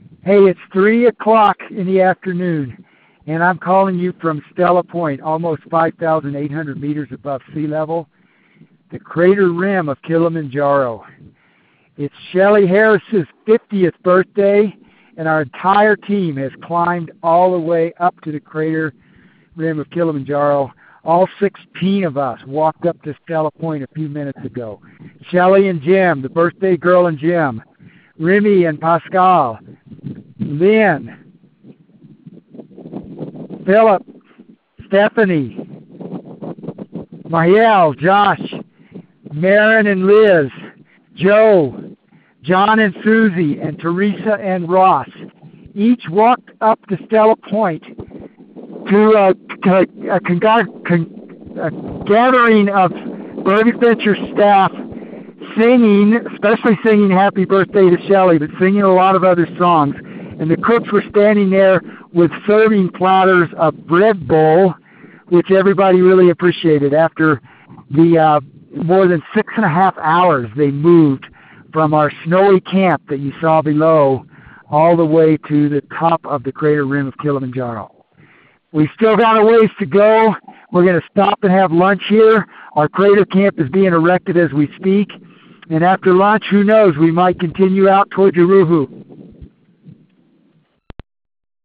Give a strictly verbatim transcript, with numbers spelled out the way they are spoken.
Hey, it's three o'clock in the afternoon, and I'm calling you from Stella Point, almost five thousand eight hundred meters above sea level, the crater rim of Kilimanjaro. It's Shelly Harris's fiftieth birthday, and our entire team has climbed all the way up to the crater rim of Kilimanjaro. All sixteen of us walked up to Stella Point a few minutes ago. Shelly and Jim, the birthday girl and Jim, Remy and Pascal, Lynn, Philip, Stephanie, Marielle, Josh, Marin and Liz, Joe, John and Susie, and Teresa and Ross each walked up to Stella Point to a, to a, con- con- a gathering of Burg Adventure staff singing, especially singing Happy Birthday to Shelly, but singing a lot of other songs. And the cooks were standing there with serving platters of bread bowl, which everybody really appreciated. After the uh, more than six and a half hours they moved from our snowy camp that you saw below all the way to the top of the crater rim of Kilimanjaro. We still got a ways to go. We're going to stop and have lunch here. Our crater camp is being erected as we speak. And after lunch, who knows, we might continue out toward Uruhu.